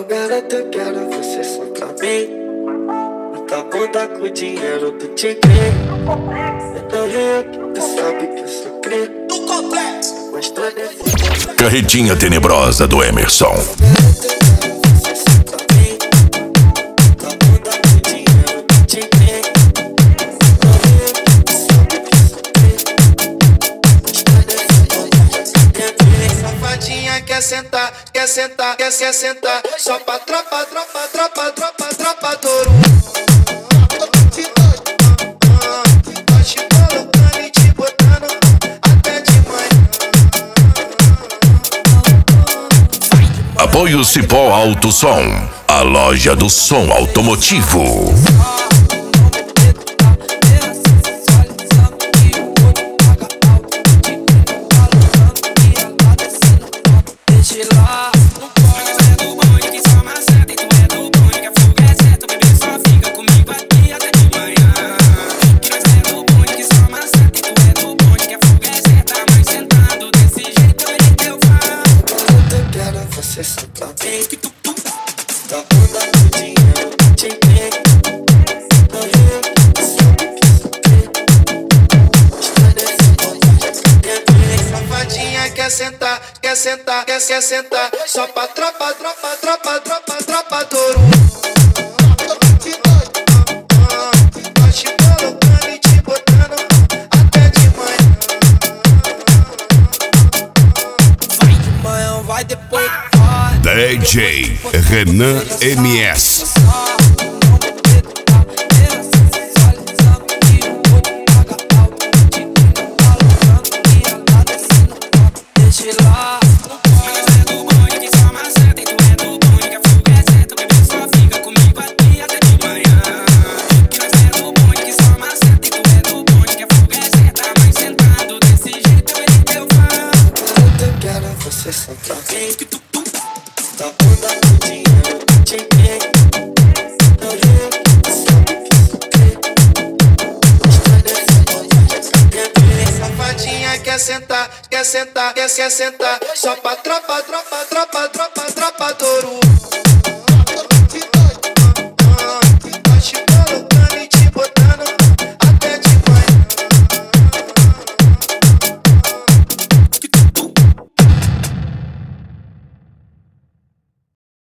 garota, eu quero você só pra mim. Muita bunda com dinheiro do tigre. Eu rio que tu sabe que eu sou cri. Do complexo. Carretinha tenebrosa do Emerson. Quer sentar, quer sentar, quer sentar. Só pra tropa, tropa, tropa, tropa, tropa touro. Tô te colocando e te botando até de manhã. Apoio Cipó Alto Som, a loja do som automotivo. Você só pra mim. Da bunda do dinheiro te tem. Safadinha quer sentar, quer sentar, quer sentar. Só pra tropa, tropa, tropa, tropa, tropa touro. Tô te colocando e te botando até de manhã. Vai de manhã, vai depois. DJ Renan MS. Você só pra mim. Da bunda do dinheiro te tem. Safadinha quer sentar, quer sentar, quer sentar. Só pra tropa, tropa, tropa, tropa, tropa touro.